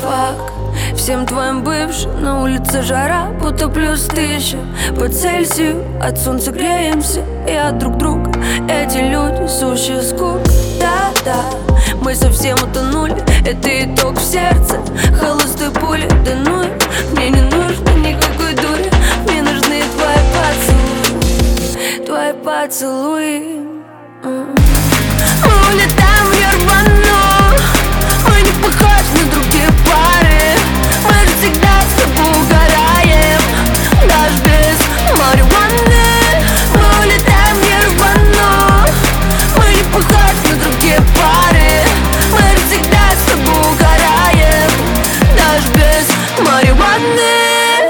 Фак, всем твоим бывшим на улице жара, будто +1000 по Цельсию. От солнца греемся и от друг друга. Эти люди сущие скука. Да-да, мы совсем утонули. Это итог в сердце, холостой пули. Да ну, мне не нужно никакой дури. Мне нужны твои поцелуи, твои поцелуи. Мы улетаем в Нирвану. Мы не похожи на другие пары. Мы же всегда с тобой угораем, даже без марихуаны. Мы улетаем в Нирвану. Мы не похожи на другие пары. Мы же всегда с тобой угораем, даже без марихуаны.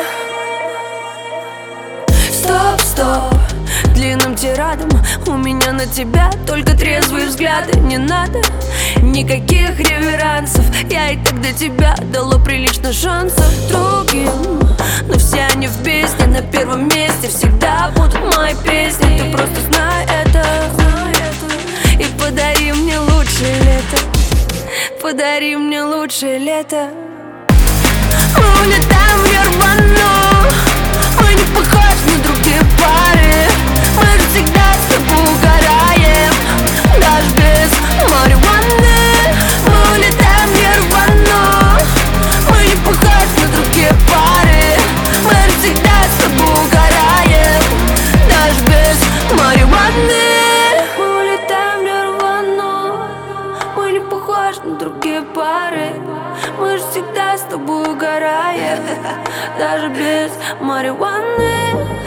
Стоп, стоп, длинным тирадом у меня на тебя только трезвые взгляды. Не надо никаких реверансов. Я и так до тебя дала прилично шансов другим, но все они в песне на первом месте всегда будут мои песни. Ты просто знай это, и подари мне лучшее лето. Подари мне лучшее лето. Мы улетаем в Нирвану. Мы не похожи на другие пары. Мы же всегда с тобой угораем, даже без марихуаны. Мы улетаем в Нирвану. Мы не похожи на другие пары. Мы же всегда с тобой угораем, даже без марихуаны. Мы улетаем в Нирвану. Мы не похожи на другие пары. Мы же всегда с тобой угораем, даже без марихуаны.